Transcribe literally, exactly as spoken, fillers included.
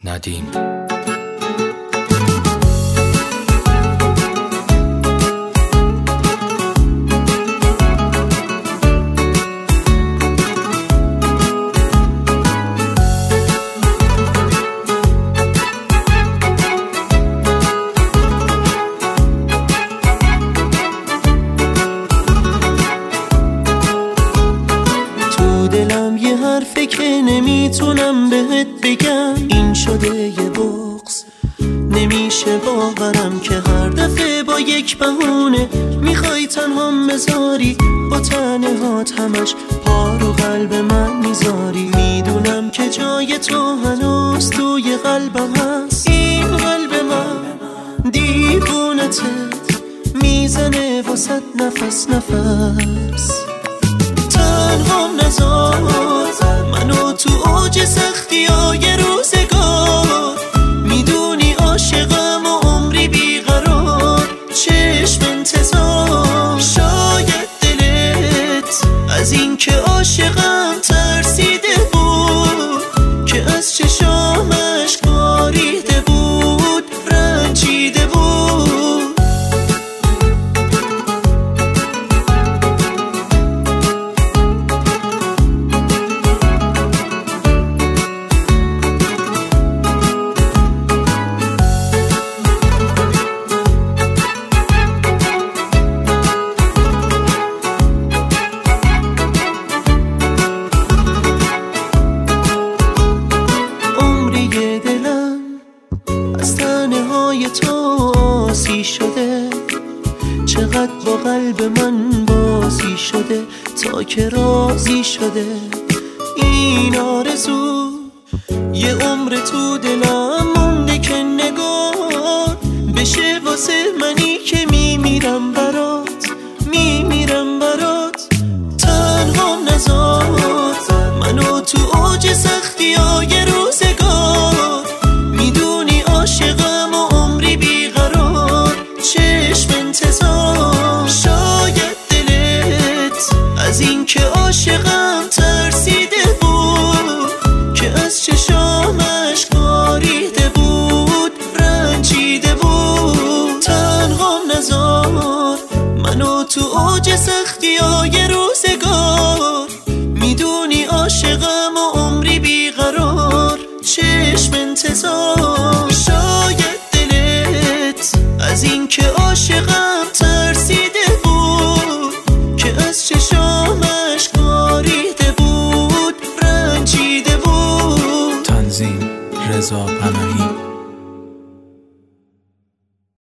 ندیم. دلم یه حرفه که نمیتونم بهت بگم، این شده یه بغض نمیشه باورم که هر دفعه با یک بهونه میخوای تنهام بذاری، با تنه هات همش پا رو قلب من میذاری. میدونم که جای تو هنوز توی قلبم هست، این قلب من دیوونته میزنه واسد نفس نفس. تنهام نذار منو تو اوج سختی های روزگار، میدونی عاشقم و عمری بیقرار، چشم انتظار. شاید دلت از این که عاشقم ترسیده بود، که از چشامش باریده بود، رنجیده بود. تو آسی شده، چقدر با قلب من بازی شده، تا که راضی شده. این آرزو یه عمر تو دلم مونده که نگار بشه واسه منی که میمیرم برات، میمیرم برات. تنهام نذار منو تو اوج سختی های روزگار، میدونی عاشقم و عمری بیقرار، چشم انتظار. شاید دلت از این که عاشقم ترسیده بود، که از چشامش باریده بود، رنجیده بود. تنهام نذار منو تو اوج سختی های روزگار، میدونی عاشقم و عمری بیقرار، چشم انتظار. شاید دلت از این که عاشقم ترسیده بود، که از چشامش باریده بود، رنجیده بود. تنظیم رضا پناهی.